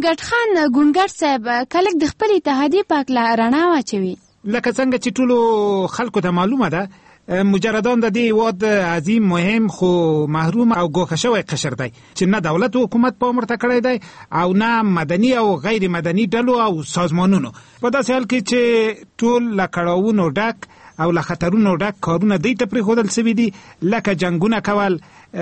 ګونګټ خان ګونګټ صاحب کلک د خپل اتحادیې په هکله رڼا واچوي. لکه څنګه چې ټولو خلکو ته معلومه ده، مجردان د دې هیواد عظیم، مهم خو محروم او ګوښه شوی قشر دی چې نه دولت او حکومت په ورته کړی دی او نه مدني او غیر مدني ډلو او سازمانونو. په داسې حال کې چې ټول له کړاوونو ډک او له خطرونو ډک کارونه دوی ته پرېښودل سوي دي، لکه جنګونه کول،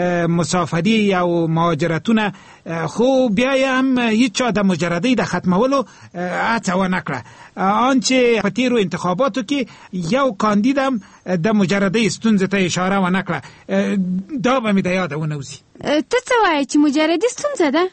مسافري او مهاجرتونه، خو بیا یې هم هیڅ چا د مجردۍ د ختمولو هڅه ونه کړه. آن چې په تیرو انتخاباتو کې یو کاندید هم د مجردۍ ستونزې ته اشاره ونه کړه. دا به مې د یاده ونه وځي. ته څه وایې چې مجردي ستونزه ده؟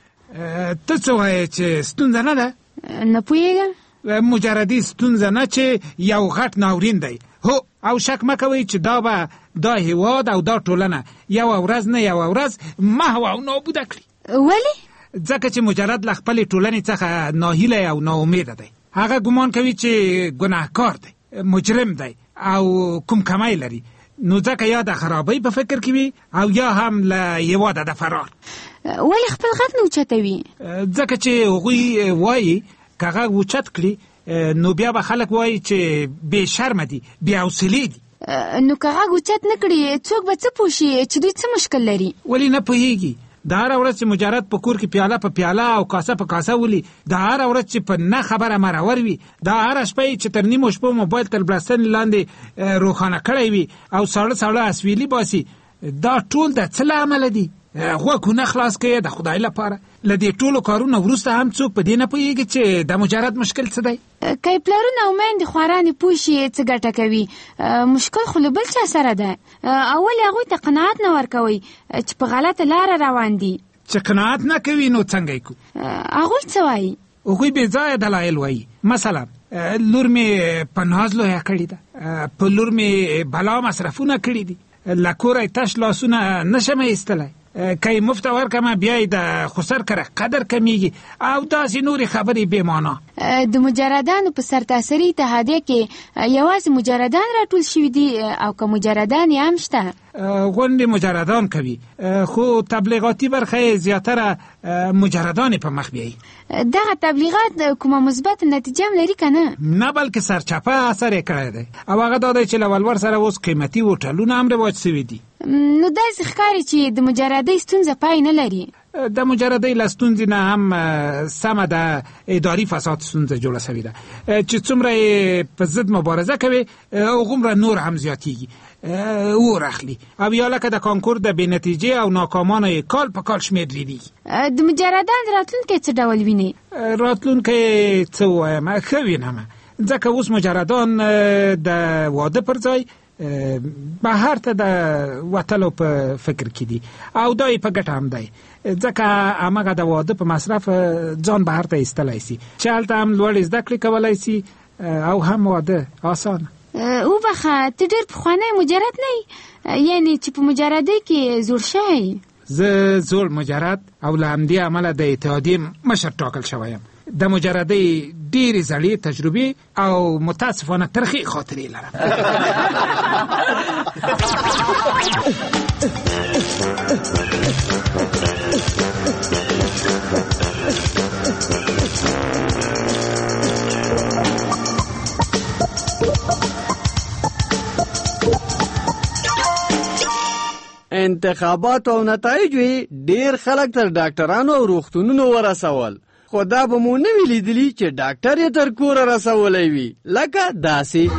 ته څه وایې چې ستونزه نه ده؟ نه پوهېږم. مجردي ستونزه نه چې یو غټ ناورین دی. هو، او شک مه کوئ چې دا هیواد او دا ټولنه یو ورځ نه یو ورځ محو او نابوده کړي. ولې؟ ځکه چې مجرد له خپلې ټولنې څخه ناهیلی او ناامیده دی. هغه ګمان کوي چې ګناهکار دی، مجرم دی او کوم کمی لري، نو ځکه یا د خرابۍ په فکر کې وي او یا هم له هیواده د فرار. ولې خپل غږ نه اوچتوي؟ ځکه چې هغوی وایي که غږ اوچت کړي نو بیا به خلک وایي چې بې شرمه دي، بې حوصلې دي. نو که غږ اوچت نه کړي څوک به څه پوه شي چې دوی څه مشکل لري؟ ولې نه پوهېږي؟ د هره ورځ چې مجرد په کور کې پیاله په پیاله او کاسه په کاسه ولي، د هره ورځ چې په نه خبره مرور وي، د هره شپه چې تر نیمو شپو موبایل تر بلستنې لاندې روښانه کړی وي او ساړه ساړه اسویلي باسي، دا ټول د څه له امله دي؟ غوږونه خلاص کړئ د خدای لپاره. له دې ټولو کارونه وروسته هم څوک په دې نه پوهېږي چې د مجرد مشکل څه دی. که یې پلرونه او میندې خوارانې پوه شي څه ګټه کوي، مشکل خو له بل چا سره ده. اول هغوی ته قناعت نه ورکوئ چې په غلطه لاره روان دي. چې قناعت نه کوي نو څنګه یې کوو؟ هغوی څه وایي؟ هغوی بې ځایه دلایل وایي. مثلا لور مې په ناز لویه کړې ده، په لور مې بلا مصرفونه کړي دي، له کوره یې تش لاسونه نشم ایستلی، که یې مفته ورکمه بیا یې د خسر کره قدر کمیږي او داسې نورې خبرې بې معنا. د مجردانو په سرتاسري اتحادیه کې یوازې مجردان راټول شوي دي او که مجردان یې هم شته؟ غونډې مجردان کوي، خو تبلیغاتي برخه یې زیاتره مجردان په مخ بیایي. دغه تبلیغات کومه مثبت نتیجه هم لري که نه؟ نه، بلکې سرچپه اثر یې کړی دی او هغه دا دی چې له ولور سره اوس قیمتي هوټلونه هم رواج سوي دي. نو داسې ښکاري چې د مجردۍ ستونزه پای نه لري. د مجردۍ له ستونزې نه هم سمه د اداري فساد ستونزه جوړه سوې ده چې څومره یې په ضد مبارزه کوي هغومره نور هم زیاتېږي، اور اخلي او یا لکه د کانکور د بې نتیجې او ناکامانو یې کال په کال شمېر ډېرېږي. د مجردان راتلونکی څه ډول ویني؟ راتلونکی څه ووایم، ښه وینم، ځکه اوس مجردان د واده پر ځای بهر ته د وتلو په فکر کې دي او دا یې په ګټه هم دی، ځکه همغه د واده په مصرف ځان بهر ته ایستلی سي چې هلته هم لوړې زده کړې کولی سي او هم واده آسانه. وبخه، ته ډېر پخوانی مجرد نه یې، یعنې چې په مجردۍ کې زوړ شوی؟ زه زوړ مجرد او له همدې امله د اتحادیې مشر ټاکل شوی یم. د مجردۍ ډېرې زړې تجربې او متاسفانه ترخې خاطرې لرم. انتخابات او نتایج ډېر خلک تر ډاکټرانو او روغتونونو ورسول، خو دا به مو نه وي لیدلي چې ډاکټر یې تر کوره رسولی وي، لکه داسې.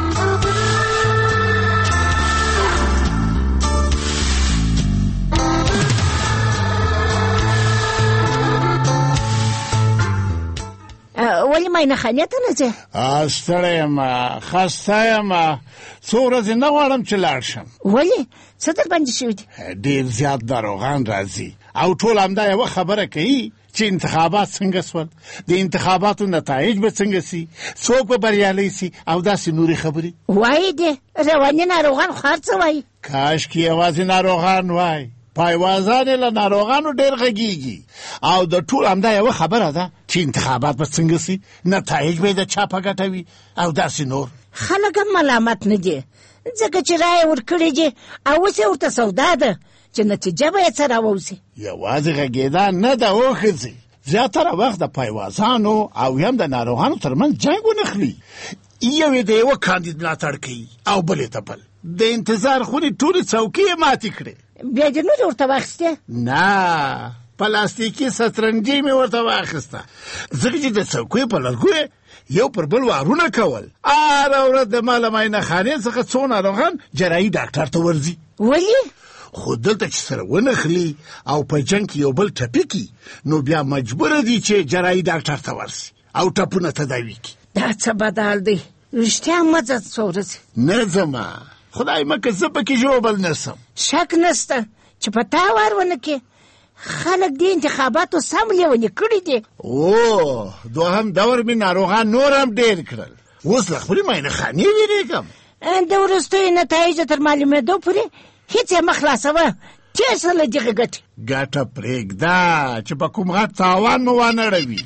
ولې ماینه خانې ته نه ځې؟ ستړی یم، خسته یم، څو ورځې نه غواړم چې لاړ شم. ولې؟ څه در باندې شوي دي؟ ډېر زیات ناروغان راځي او ټول همدا یوه خبره کوي چې انتخابات څنګه سول، د انتخاباتو نتایج به څنګه سي، څوک به بریالی سي او داسې نورې خبرې. وایي دې رواني ناروغان خو هر څه وایي. کاشکې یوازې ناروغان وایي، پایوازان یې له ناروغانو ډېر غږېږي او د ټول همدا یوه خبره ده چې انتخابات به څنګه سي، نتایج به یې د چا په ګټه وي او داسې نور. خلک هم ملامت نه دي، ځکه چې رایه ورکړې دي او اوس یې ورته سودا ده چې نتیجه به یې څه راووځي. یوازې غږېدا نه ده وښځې، زیاتره وخت د پایوازانو او هم د ناروغانو ترمنځ جنګ ونخلي. یو یې د یوه کاندید ملاتړ کوي او بل یې د بل. د انتظار خونې ټولې څوکۍ یې ماتې کړې. بیا دې نه ورته واخیستې؟ نه، پلاستیکي سترنجۍ مې ورته واخیسته، ځکه چې د څوکیو په لرګو یو پر بل وارونه کول. هره ورځ د ما له معاینه خانې څخه څو ناروغان جراحي ډاکټر ته ورځي. ولې؟ خو دلته چې سره ونخلي او په جنګ کې یو بل ټپي کي، نو بیا مجبوره دي چې جراحي ډاکټر ته ورسي او ټپونه تداوي کړي. دا څه بدحال دی. رښتیا مه ځه څو ورځې. نه ځمه، خدای مکه زه پکې ژوبل نسم. شک نسته چې په تا وار ونه کې خلک دې انتخاباتو سم لیونې کړي دي. او دوهم دور مې ناروغان نور هم ډېر کړل. اوس له خپلې معاینه خانې وېرېږم. د وروستیو نتایجو تر معلومېدو پورې هېڅ یې مه خلاصوه. تېر له دغې ګټې ګټه پرېږده چې په کوم غټ تاوان مو وانړوي.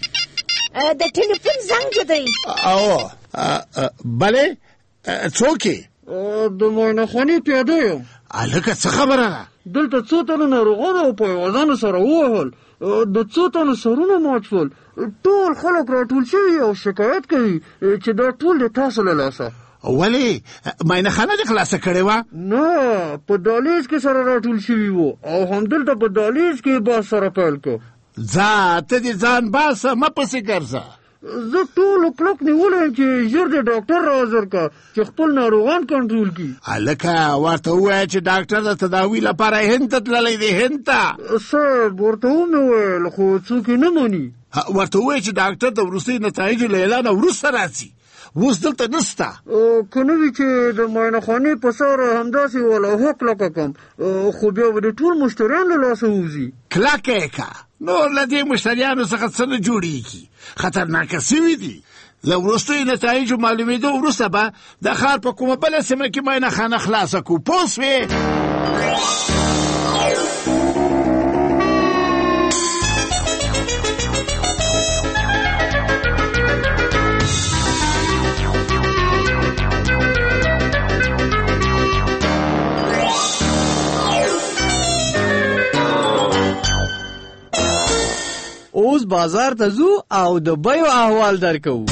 د ټلیفون زنګ دی. او بلې څوک یې؟ د معاینه خانې پیاده یم. هلکه څه خبره ده؟ دلته څو تنو ناروغانو او پایوازانو سره ووهل، د څو تنو سرونه مات شول. ټول خلک راټول شوي او شکایت کوي چې دا ټول د تاسو له لاسه. ولې معاینه خانه دې خلاصه کړې وه؟ نه، په دهلیز کې سره راټول شوي وو او همدلته په دهلیز کې بحث سره پیل کړ. ځه ته دې ځان باسه، مه پسې ګرځه. زه ټولو کلک نیولی یم چې ژر د ډاکټر را حاضر کړه چې خپل ناروغان کنټرول کړي. هلکه ورته ووایه چې ډاکټر د تداوي لپاره هند ته تللی دی. هند ته صاحب ورته ومې ویل، خو څوک یې نه مني. ورته ووایه چې ډاکټر د وروستیو نتایجو له اعلانه وروسته راځي. اوس دلته نسته. که نه وي چې د معاینه خانې په سر همداسې ولاحه کلکه کړم، خو بیا به د ټول مشتریان له لاسه ووځي. کلکه یې که، نور له دې مشتریانو څخه څه نه جوړېږي. خطرناکه سوي دي. له وروستیو نتایجو معلومېدو وروسته به د ښار په کومه بله سیمه کې معاینه خانه خلاصه کړو. پوه سوې؟ اوس بازار ته ځو او د بیو احوال درکو.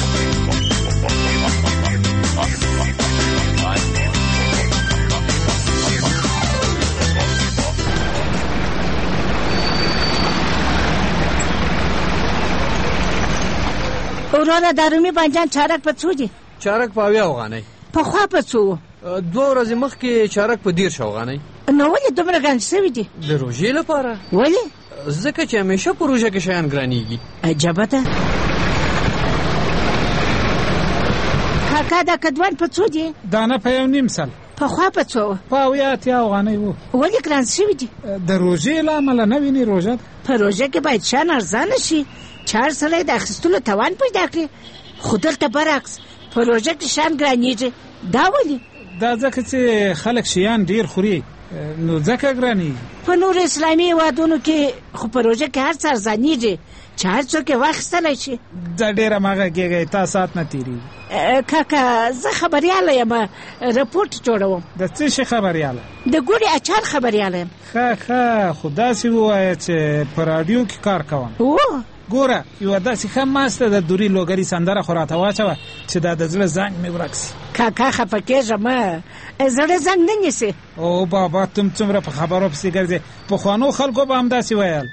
وراره د رومي بانجان چارک په څو دي؟ چارک په 80 افغانۍ. پخوا په څو؟ 2 ورځې مخکې چارک په 13 افغانۍ. نو ولې دومره ګڼ شوي دي؟ د روژې لپاره. ولې؟ ځکه چې همیشه په روژه کې شیان ګرانېږي. عجبه ده. کاکا دا کدوان په څو دي؟ دانه په 1.5 سل. پخوا په څو؟ په 80 افغانۍ وو. ولې ګران شوي دي؟ د روژې له امله نه ویني روژه. په روژه کې باید شیان ارزانه شي چې هر سړی د اخیستلو توان پیدا کړي، خو دلته برعکس په روژه کې شیان ګرانېږي. دا ولې؟ دا ځکه چې خلک شیان ډیر خوري، نو ځکه ګرانېږي. په نور اسلامي هېوادونو کې خو په روژه کې هر څه ارزانېږي چې هر څوک یې واخیستلی شي. دا ډېره مغه کېږئ، تا ساعت نه تېرېږي. کاکا زه خبریاله یم، رپورټ جوړوم. د څه شي خبریاله؟ د ګوړې اچار خبریاله یم. ښه خو داسې ووایه چې په راډیو کې کار کوم. ګوره یوه داسې ښه ماسته د دوري لوګري سندره خو راته واچوه چې دا د زړه زنګ مې ورک سي. کاکا خفه کېږه مه، زړه زنګ نه نیسي. او بابا تم څومره په خبرو پسې ګرځې، پخوانو خلکو به همداسې ویل.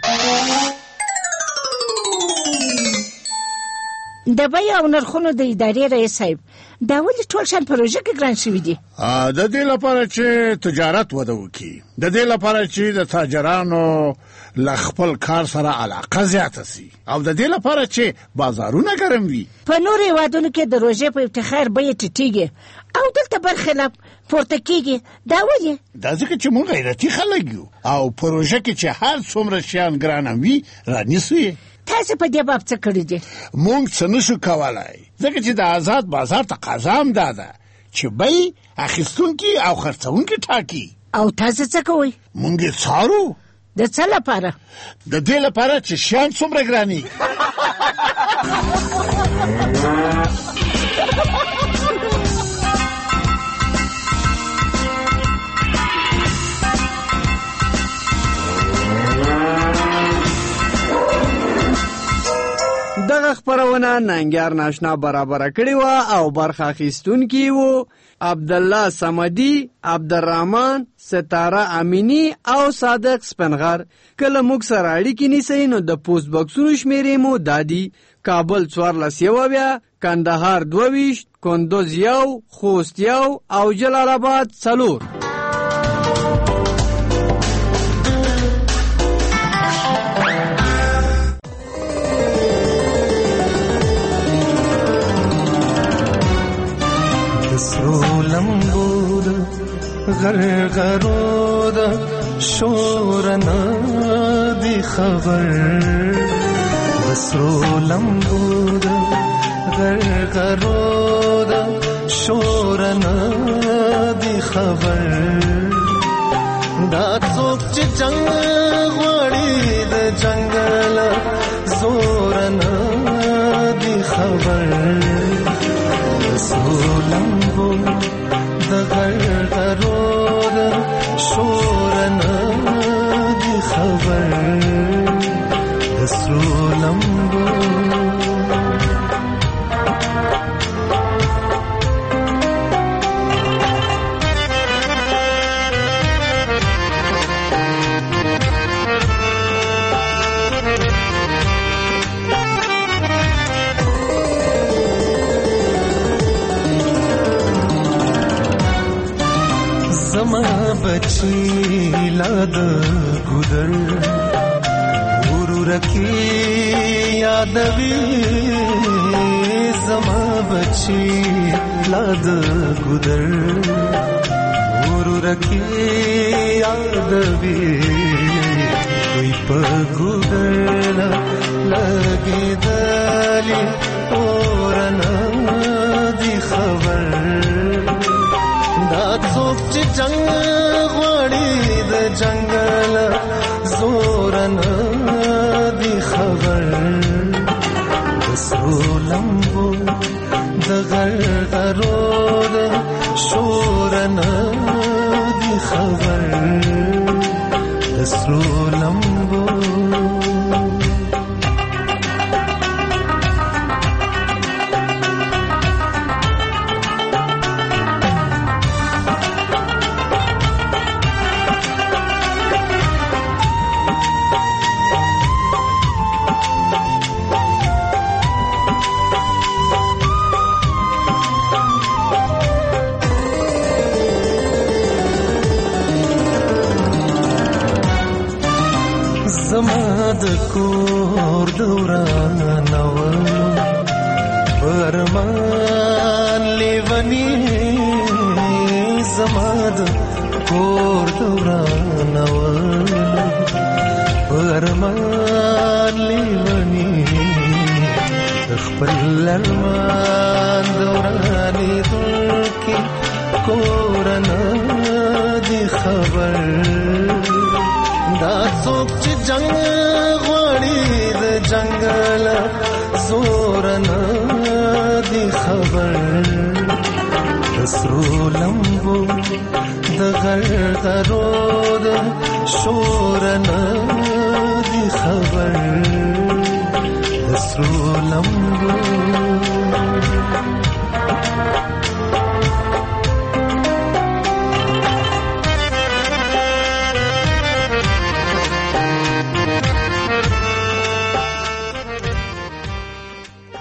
د بیو او نرخونو د ادارې رئیس صاحب، دا ولې ټول شیان په روژه کې ګران شوي دي؟ د دې لپاره چې تجارت وده وکړي، د دې لپاره چې د تاجرانو له خپل کار سره علاقه زیاته سي، او د دې لپاره چې بازارونه ګرم وي. په نورو هېوادونو کې د روژې په افتخار بیې ټیټېږي او دلته برخلاف پورته کېږي. دا ولې؟ دا ځکه چې موږ غیرتي خلک یو او په روژه کې چې هر څومره شیان ګرانه وي رانیسو یې. تاسې په دې باب څه کړي دي؟ موږ څه نشو کولی، ځکه چې د آزاد بازار تقاضا هم دا ده چې بیې اخیستونکي او خرڅونکي ټاکي. او تاسې څه کوئ؟ موږ یې څارو. د څه لپاره؟ د دې لپاره چې شیان څومره ګرانېږي. خبرونه ننګیار ناشنا برابر کړی و او برخه اخیستونکي وو عبدالله صمدي، عبدالرحمن، ستاره امینی او صادق سپنغر. کله موږ سره اړیکې نیسئ نو د پوسټ باکسونو شمیرې مو دادي: کابل 14 کندهار 22 کندوز 1 خوست 1 او جلال آباد 4. لمبود غرغرود شورنا دی خبر بسرو لمبود غرغرود شورنا دی خبر دا څوک چې جنگ غواړي د جنگل زورنا دی خبر بسرو لمبود د غرغرود شورنا دی خبر بسرو لمبود. زما بچی لاد گودر ورورکی یادوی زما بچی لاد گودر ورورکی یادوی کوئی په گودر لگی دلی اورنا دی خبر دا څوک چې جنگ غواړي د جنگل زورنا دی خبر بسرو لمبو د غرغرود شورنا دی خبر بسرو لمبو. زما د کور دوران ولو پرمان لیونی زما د کور دوران ولو پرمان لیونی خپل لرمان دورانی دلکی کورنا دی خبر دا څوک چې جنگ غواړي د جنگل زورنا دی خبر بسرو لمبو د غرغرود شورنا دی خبر بسرو لمبو.